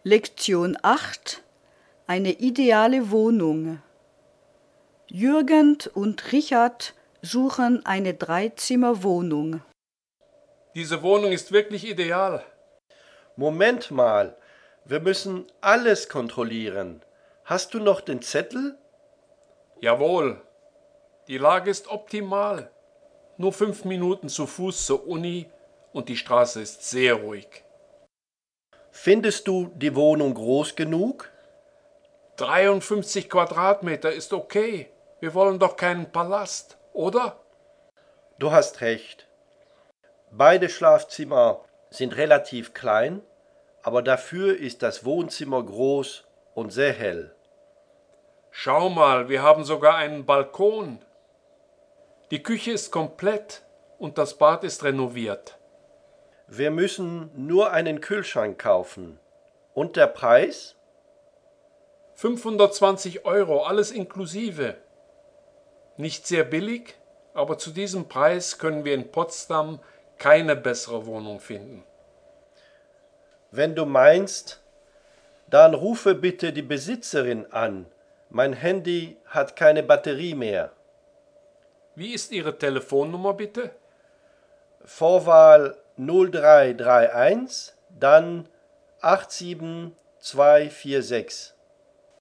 Lektion 8. Eine ideale Wohnung. Jürgen und Richard suchen eine Dreizimmerwohnung. Diese Wohnung ist wirklich ideal. Moment mal, wir müssen alles kontrollieren. Hast du noch den Zettel? Jawohl, die Lage ist optimal. Nur 5 Minuten zu Fuß zur Uni und die Straße ist sehr ruhig. Findest du die Wohnung groß genug? 53 Quadratmeter ist okay. Wir wollen doch keinen Palast, oder? Du hast recht. Beide Schlafzimmer sind relativ klein, aber dafür ist das Wohnzimmer groß und sehr hell. Schau mal, wir haben sogar einen Balkon. Die Küche ist komplett und das Bad ist renoviert. Wir müssen nur einen Kühlschrank kaufen. Und der Preis? 520 Euro, alles inklusive. Nicht sehr billig, aber zu diesem Preis können wir in Potsdam keine bessere Wohnung finden. Wenn du meinst, dann rufe bitte die Besitzerin an. Mein Handy hat keine Batterie mehr. Wie ist Ihre Telefonnummer bitte? Vorwahl 0331, dann 87246.